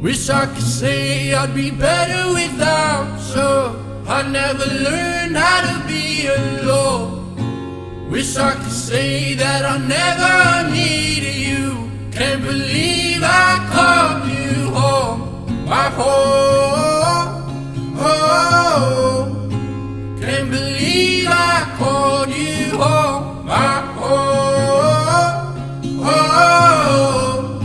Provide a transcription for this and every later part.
Wish I could say I'd be better without you. I never learned how to be alone. Wish I could say that I never needed you. Can't believe I called you home, my home, home. Can't believe I called you home, my home, home.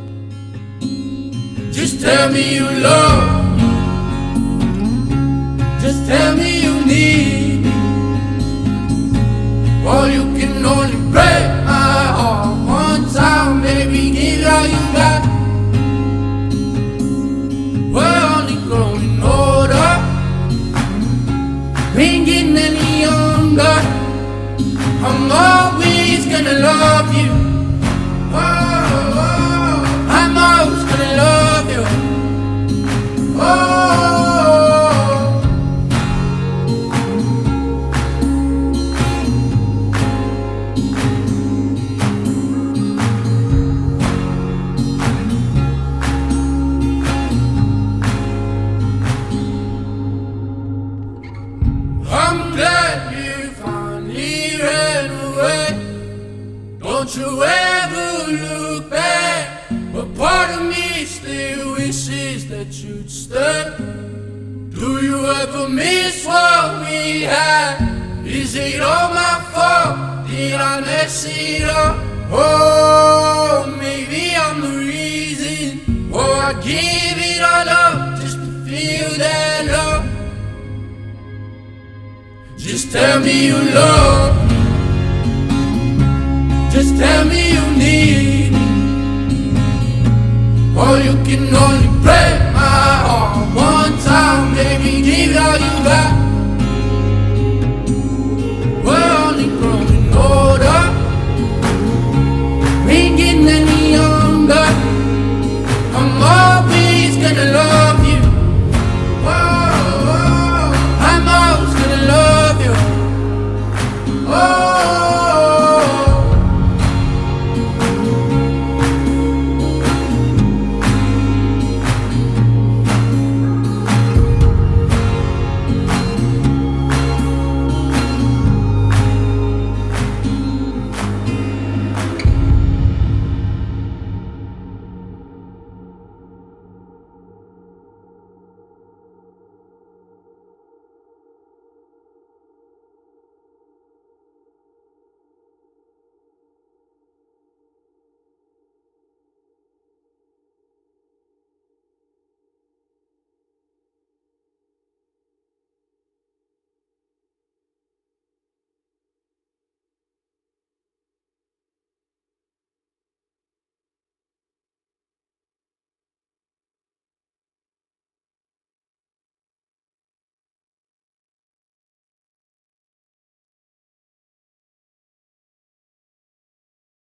Just tell me you love me. Just tell me you need me. Or you can only break my heart one time, baby, give all you got. We're only growing older, we ain't getting any younger. I'm always gonna love you. Oh, I'm always gonna love you. Oh, I'm glad you finally ran away. Don't you ever look back. But part of me still wishes that you'd stay. Do you ever miss what we had? Is it all my fault? Did I mess it up? Oh, maybe I'm the reason. Oh, I give it all up just to feel that love. Just tell me you love me. Just tell me you need me. Or you can only pray.